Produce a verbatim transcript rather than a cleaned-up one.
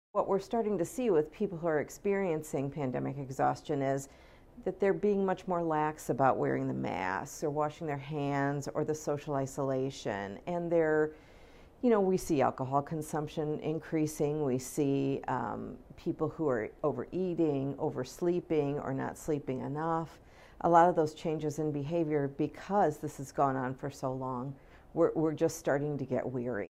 What we're starting to see with people who are experiencing pandemic exhaustion is that they're being much more lax about wearing the masks or washing their hands or the social isolation. And they're, you know, we see alcohol consumption increasing. We see um, people who are overeating, oversleeping, or not sleeping enough. A lot of those changes in behavior, because this has gone on for so long, we're, we're just starting to get weary.